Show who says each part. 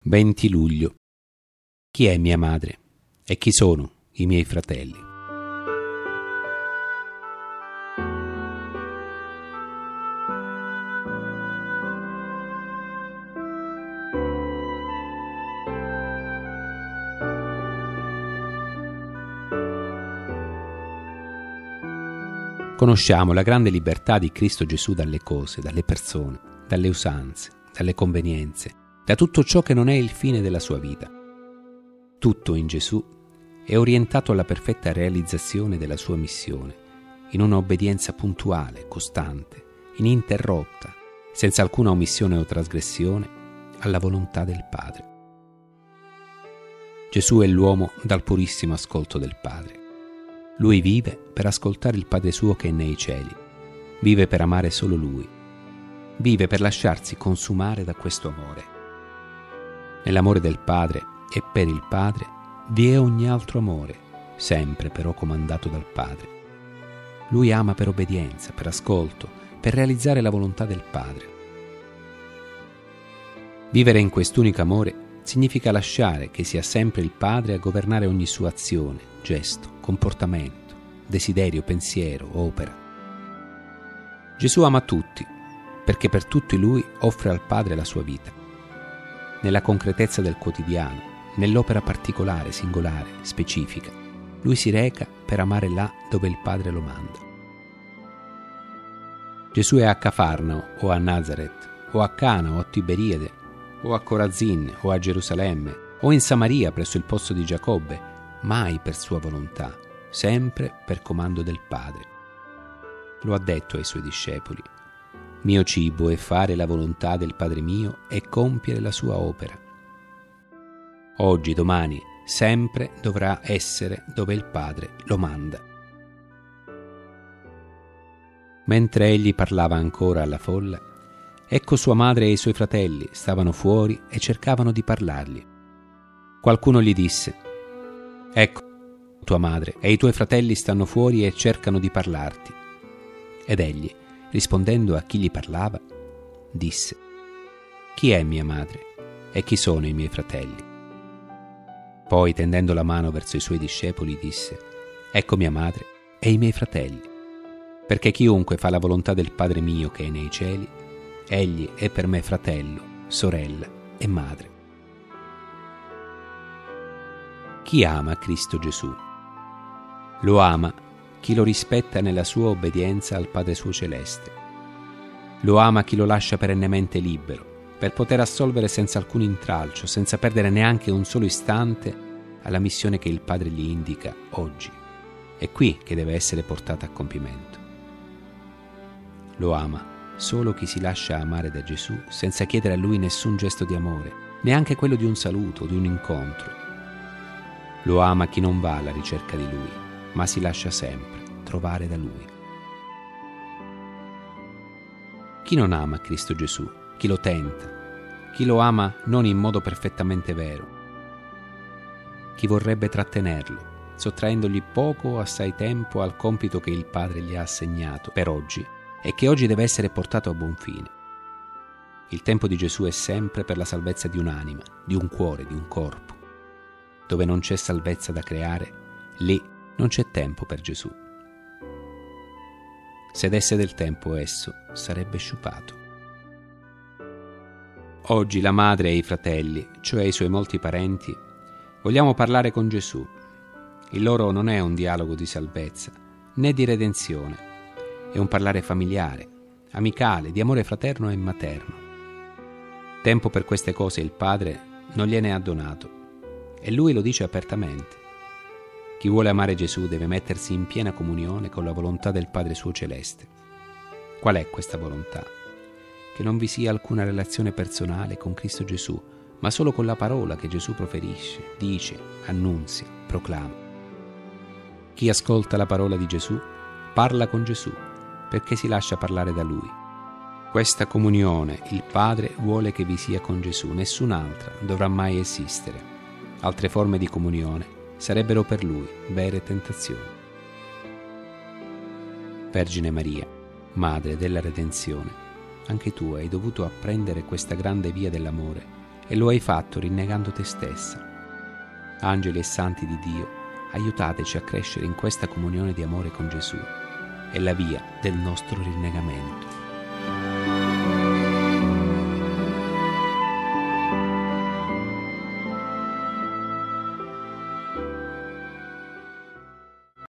Speaker 1: 20 luglio. Chi è mia madre e chi sono i miei fratelli? Conosciamo la grande libertà di Cristo Gesù dalle cose, dalle persone, dalle usanze, dalle convenienze, da tutto ciò che non è il fine della sua vita. Tutto in Gesù è orientato alla perfetta realizzazione della sua missione, in una obbedienza puntuale, costante, ininterrotta, senza alcuna omissione o trasgressione, alla volontà del Padre. Gesù è l'uomo dal purissimo ascolto del Padre. Lui vive per ascoltare il Padre suo che è nei cieli, vive per amare solo Lui, vive per lasciarsi consumare da questo amore. Nell'amore del Padre e per il Padre vi è ogni altro amore, sempre però comandato dal Padre. Lui ama per obbedienza, per ascolto, per realizzare la volontà del Padre. Vivere in quest'unico amore significa lasciare che sia sempre il Padre a governare ogni sua azione, gesto, comportamento, desiderio, pensiero, opera. Gesù ama tutti, perché per tutti Lui offre al Padre la sua vita. Nella concretezza del quotidiano, nell'opera particolare, singolare, specifica, Lui si reca per amare là dove il Padre lo manda. Gesù è a Cafarnao o a Nazareth, o a Cana o a Tiberiade, o a Corazin o a Gerusalemme, o in Samaria presso il pozzo di Giacobbe, mai per sua volontà, sempre per comando del Padre. Lo ha detto ai Suoi discepoli: mio cibo è fare la volontà del Padre mio e compiere la sua opera. Oggi, domani, sempre dovrà essere dove il Padre lo manda. Mentre egli parlava ancora alla folla, ecco sua madre e i suoi fratelli stavano fuori e cercavano di parlargli. Qualcuno gli disse: ecco, tua madre e i tuoi fratelli stanno fuori e cercano di parlarti. Ed egli, rispondendo a chi gli parlava, disse: chi è mia madre e chi sono i miei fratelli? Poi, tendendo la mano verso i suoi discepoli, disse: ecco mia madre e i miei fratelli, perché chiunque fa la volontà del Padre mio che è nei cieli, egli è per me fratello, sorella e madre. Chi ama Cristo Gesù? Lo ama chi lo rispetta nella sua obbedienza al Padre suo celeste. Lo ama chi lo lascia perennemente libero, per poter assolvere senza alcun intralcio, senza perdere neanche un solo istante alla missione che il Padre gli indica oggi. È qui che deve essere portata a compimento. Lo ama solo chi si lascia amare da Gesù senza chiedere a Lui nessun gesto di amore, neanche quello di un saluto o di un incontro. Lo ama chi non va alla ricerca di Lui, ma si lascia sempre trovare da Lui. Chi non ama Cristo Gesù, chi lo tenta, chi lo ama non in modo perfettamente vero, chi vorrebbe trattenerlo, sottraendogli poco o assai tempo al compito che il Padre gli ha assegnato per oggi e che oggi deve essere portato a buon fine. Il tempo di Gesù è sempre per la salvezza di un'anima, di un cuore, di un corpo. Dove non c'è salvezza da creare, lì non c'è tempo per Gesù. Se desse del tempo esso sarebbe sciupato. Oggi la madre e i fratelli, cioè i suoi molti parenti, vogliamo parlare con Gesù. Il loro non è un dialogo di salvezza, né di redenzione. È un parlare familiare, amicale, di amore fraterno e materno. Tempo per queste cose il Padre non gliene ha donato, e Lui lo dice apertamente. Chi vuole amare Gesù deve mettersi in piena comunione con la volontà del Padre suo celeste. Qual è questa volontà? Che non vi sia alcuna relazione personale con Cristo Gesù, ma solo con la parola che Gesù proferisce, dice, annunzia, proclama. Chi ascolta la parola di Gesù parla con Gesù, perché si lascia parlare da Lui. Questa comunione il Padre vuole che vi sia con Gesù, nessun'altra dovrà mai esistere. Altre forme di comunione sarebbero per Lui vere tentazioni. Vergine Maria, Madre della Redenzione, anche tu hai dovuto apprendere questa grande via dell'amore e lo hai fatto rinnegando te stessa. Angeli e santi di Dio, aiutateci a crescere in questa comunione di amore con Gesù. È la via del nostro rinnegamento.